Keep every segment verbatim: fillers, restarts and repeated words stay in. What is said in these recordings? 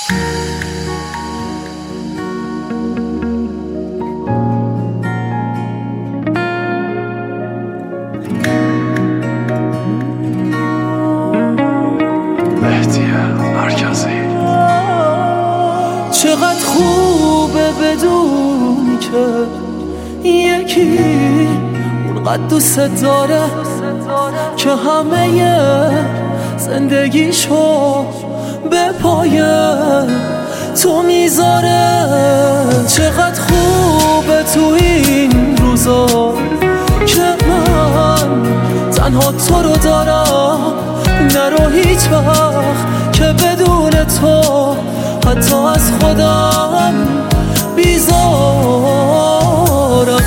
چقدر خوبه بدونی که یکی اونقدر دوست داره که همه زندگیشو به پای تو میذاره. چقدر خوبه تو این روزا که من تنها تو رو دارم، نرو هیچ وقت که بدون تو حتی از خودم بیزارم.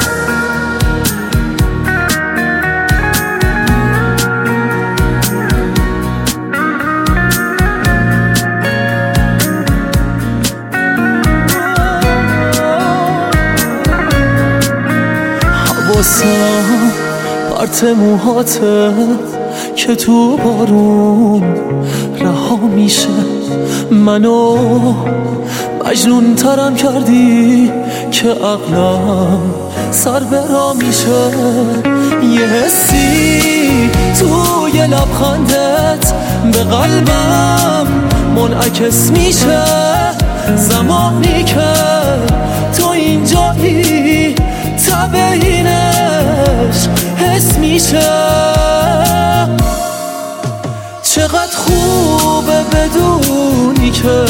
حواسم پرت موهاته که تو بارون رها میشه، منو مجنون ترم کردی که عقلم سر برا میشه. یه حسی توی لبخندت به قلبم منعکس میشه، زمانی که تو اینجایی تبعینش حس میشه. چقدر خوبه بدونی که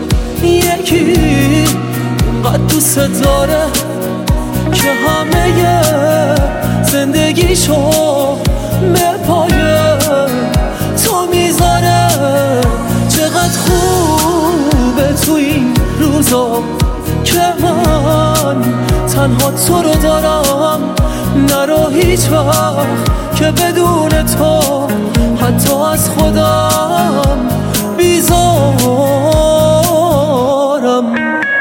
یکی اونقدر دوست داره که همه زندگیشو به پای تو میذاره. چقدر خوبه تو این روزا که من تنها تو رو دارم، نرو هیچ وقت که بدون تو حتی از خودم بیزارم.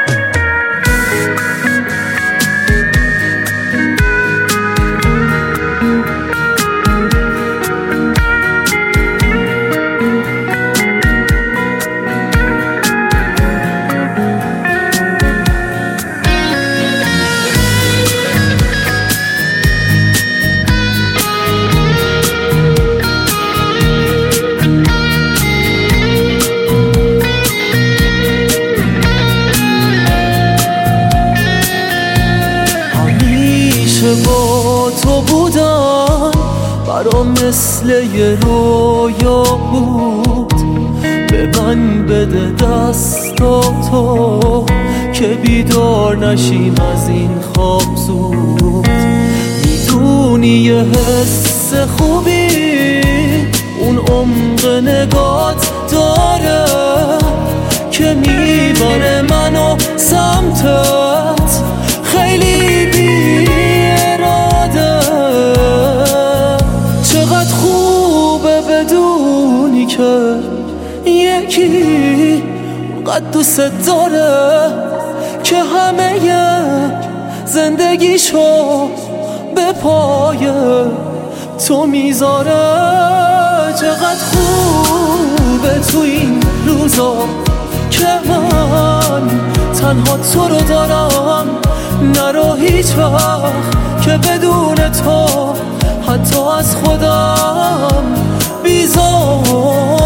با تو بودن برام مثل یه رویا بود، ببند بده دستاتو که بیدار نشیم از این خواب زود. میدونی یه حس خوبی اون عمق نگات داره که میبره منو سمتت خیلی بی اراده. چقدر خوبه بدونی که یکی اونقدر دوست داره که همه زندگیشو به پای تو میذاره. چقدر خوبه تو این روزا که من تنها تو رو دارم، نرو هیچ وقت که بدون تو حتی از خودم بیزارم.